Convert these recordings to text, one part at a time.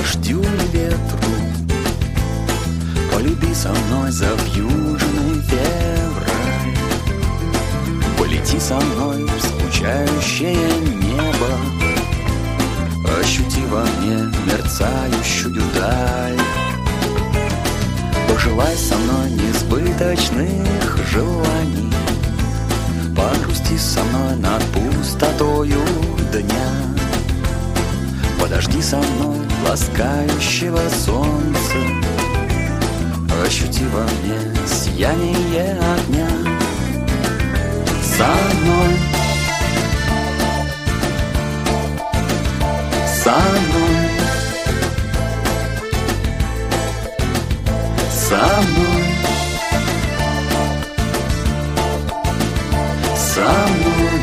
дождю и ветру. Полюби со мной завьюженный февраль. Полети со мной в скучающее небо. Ощути во мне мерцающую даль. Пожелай со мной несбыточных желаний. Погрусти со мной над пустотою дня. Подожди со мной ласкающего солнца. Ощути во мне сияние огня. Со мной, со мной, со мной, со мной.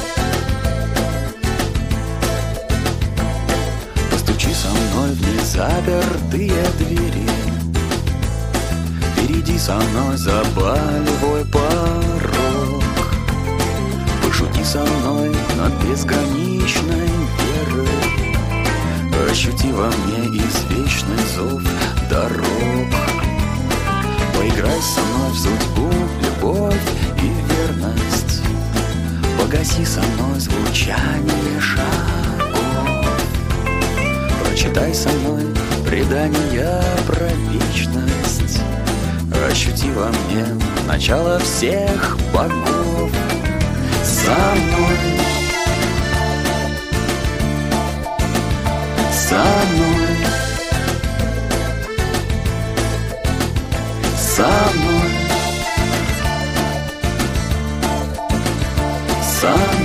Постучи со мной в незапертые двери. Перейди со мной за болевой порог. Пошути со мной над безграничной верой. Ощути во мне извечный зов дорог. Поиграй со мной в судьбу, любовь и верность. Погаси со мной звучание шагов. Прочитай со мной предания про вечность. Ощути во мне начало всех богов. Со мной, со мной, со мной, со мной.